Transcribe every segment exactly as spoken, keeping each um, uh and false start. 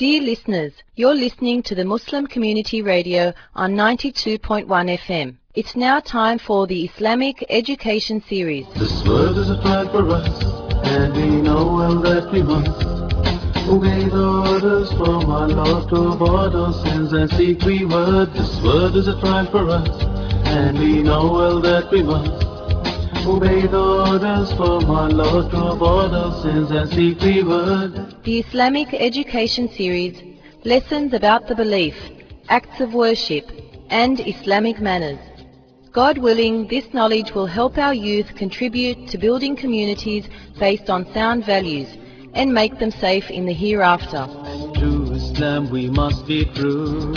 Dear listeners, you're listening to the Muslim Community Radio on ninety-two point one F M. It's now time for the Islamic Education Series. This word is a plan for us, and we know well that we must obey the orders from our Lord to avoid our sins and seek reward. This word is a trial for us, and we know well that we must obey the orders from our Lord to avoid our sins and seek reward. The Islamic Education Series, lessons about the belief, acts of worship, and Islamic manners. God willing, this knowledge will help our youth contribute to building communities based on sound values and make them safe in the hereafter. To Islam we must be true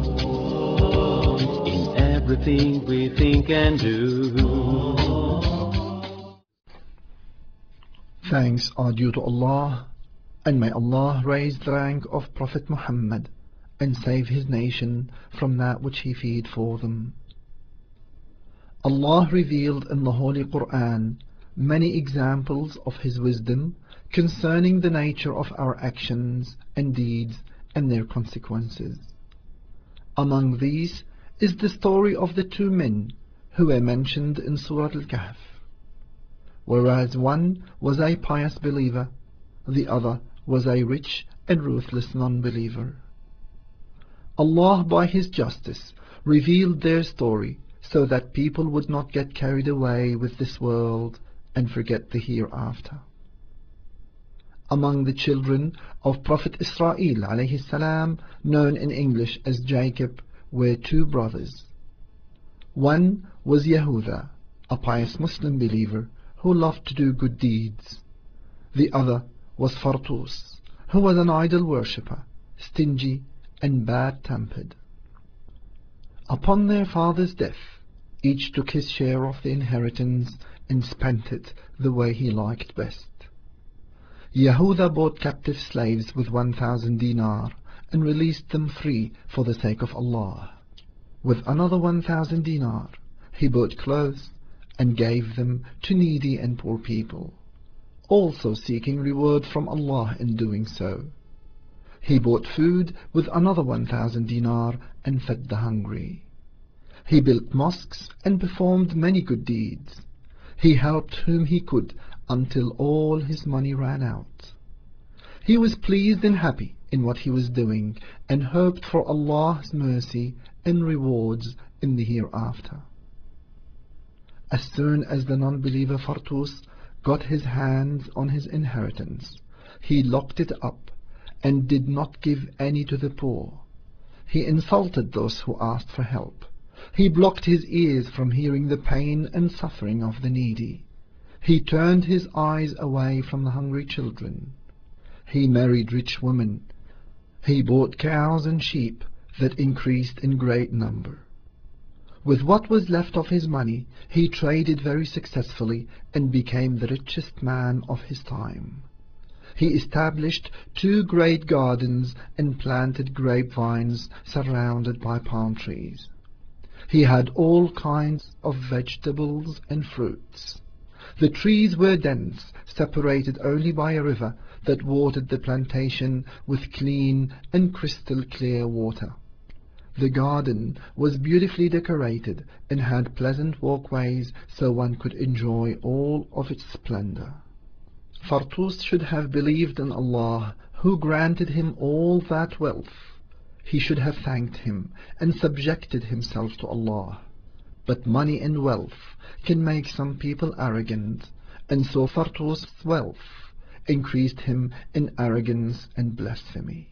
in everything we think and do. Thanks are due to Allah, and may Allah raise the rank of Prophet Muhammad and save his nation from that which he feared for them. Allah revealed in the Holy Quran many examples of his wisdom concerning the nature of our actions and deeds and their consequences. Among these is the story of the two men who were mentioned in Surah Al-Kahf. Whereas one was a pious believer, the other was a rich and ruthless non-believer. Allah by his justice revealed their story so that people would not get carried away with this world and forget the hereafter. Among the children of Prophet Israel alayhi salam, known in English as Jacob, were two brothers. One was Yehuda, a pious Muslim believer who loved to do good deeds. The other was Fartus, who was an idol worshipper, stingy and bad-tempered. Upon their father's death, each took his share of the inheritance and spent it the way he liked best. Yehuda bought captive slaves with one thousand dinar and released them free for the sake of Allah. With another one thousand dinar, he bought clothes and gave them to needy and poor people, also seeking reward from Allah in doing so. He bought food with another one thousand dinar and fed the hungry. He built mosques and performed many good deeds. He helped whom he could until all his money ran out. He was pleased and happy in what he was doing and hoped for Allah's mercy and rewards in the hereafter. As soon as the non-believer Fartus got his hands on his inheritance, he locked it up and did not give any to the poor. He insulted those who asked for help. He blocked his ears from hearing the pain and suffering of the needy. He turned his eyes away from the hungry children. He married rich women. He bought cows and sheep that increased in great number. With what was left of his money, he traded very successfully and became the richest man of his time. He established two great gardens and planted grapevines surrounded by palm trees. He had all kinds of vegetables and fruits. The trees were dense, separated only by a river that watered the plantation with clean and crystal clear water. The garden was beautifully decorated and had pleasant walkways so one could enjoy all of its splendor. Fartus should have believed in Allah, who granted him all that wealth. He should have thanked him and subjected himself to Allah. But money and wealth can make some people arrogant, and so Fartus' wealth increased him in arrogance and blasphemy.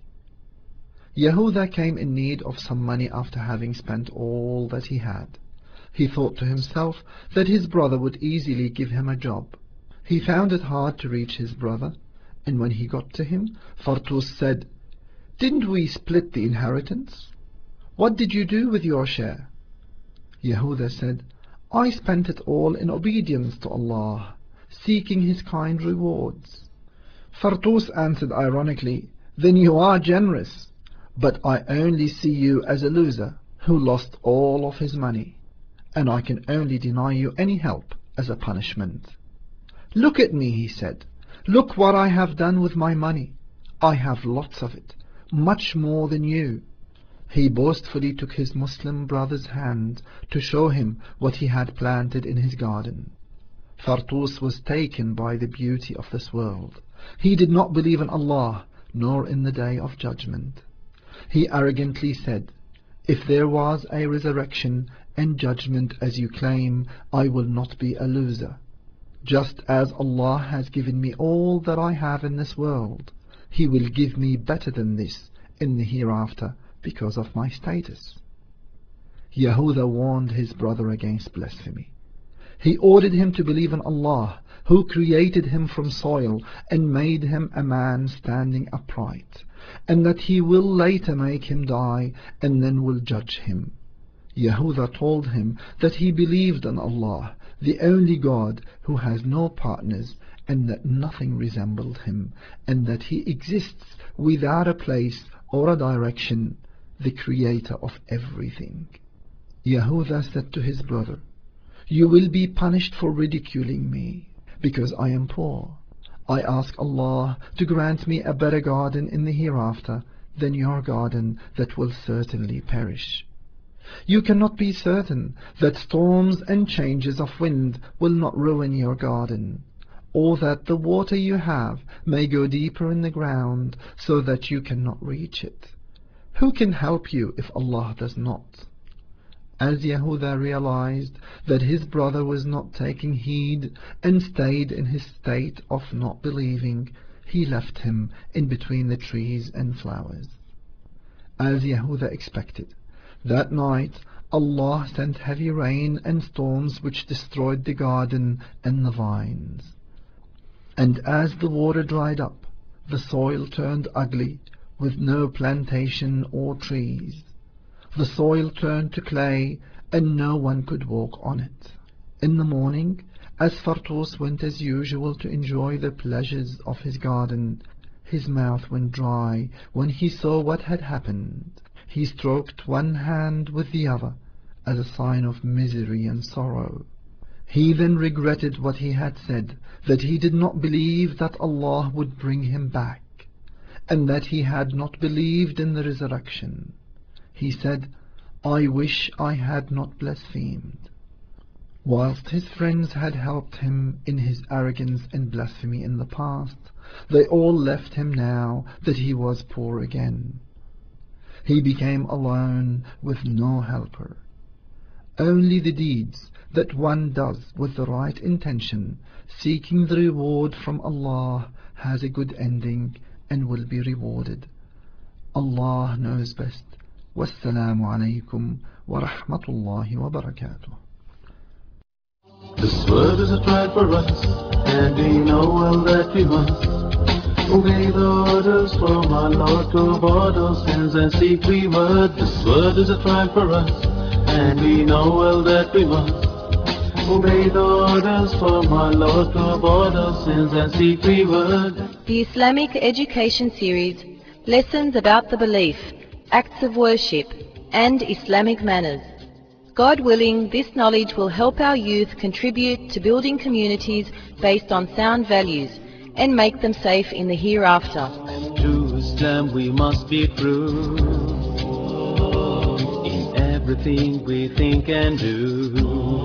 Yehuda came in need of some money after having spent all that he had. He thought to himself that his brother would easily give him a job. He found it hard to reach his brother, and when he got to him, Fartus said, "Didn't we split the inheritance? What did you do with your share?" Yehuda said, "I spent it all in obedience to Allah, seeking his kind rewards." Fartus answered ironically, "Then you are generous. But I only see you as a loser who lost all of his money, and I can only deny you any help as a punishment." "Look at me," he said. "Look what I have done with my money. I have lots of it, much more than you." He boastfully took his Muslim brother's hand to show him what he had planted in his garden. Fartus was taken by the beauty of this world. He did not believe in Allah, nor in the day of judgment. He arrogantly said, "If there was a resurrection and judgment as you claim, I will not be a loser. Just as Allah has given me all that I have in this world, He will give me better than this in the hereafter because of my status." Yahuda warned his brother against blasphemy. He ordered him to believe in Allah, who created him from soil and made him a man standing upright, and that He will later make him die and then will judge him. Yahuda told him that he believed in Allah, the only God who has no partners, and that nothing resembled Him, and that He exists without a place or a direction, the creator of everything. Yahuda said to his brother, "You will be punished for ridiculing me, because I am poor. I ask Allah to grant me a better garden in the hereafter than your garden that will certainly perish. You cannot be certain that storms and changes of wind will not ruin your garden, or that the water you have may go deeper in the ground so that you cannot reach it. Who can help you if Allah does not?" As Yahuda realized that his brother was not taking heed and stayed in his state of not believing, he left him in between the trees and flowers. As Yahuda expected, that night Allah sent heavy rain and storms which destroyed the garden and the vines. And as the water dried up, the soil turned ugly, with no plantation or trees. The soil turned to clay, and no one could walk on it. In the morning, as Fartus went as usual to enjoy the pleasures of his garden, his mouth went dry when he saw what had happened. He stroked one hand with the other, as a sign of misery and sorrow. He then regretted what he had said, that he did not believe that Allah would bring him back, and that he had not believed in the resurrection. He said, "I wish I had not blasphemed." Whilst his friends had helped him in his arrogance and blasphemy in the past, they all left him now that he was poor again. He became alone with no helper. Only the deeds that one does with the right intention, seeking the reward from Allah, has a good ending and will be rewarded. Allah knows best. Wassalamu alaikum wa rahmatullahi wa barakatuh. This word is a trial for us, and we know well that we must obey the orders from our Lord to avoid our sins and seek reward. This word is a trial for us, and we know well that we must obey the orders from our Lord to avoid our sins and seek reward. The Islamic Education Series, Lessons about the Belief, Acts of Worship, and Islamic Manners. God willing, this knowledge will help our youth contribute to building communities based on sound values and make them safe in the hereafter. To Islam we must be true in everything we think and do.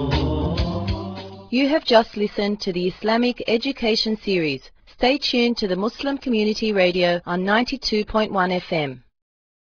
You have just listened to the Islamic Education Series. Stay tuned to the Muslim Community Radio on ninety-two point one F M.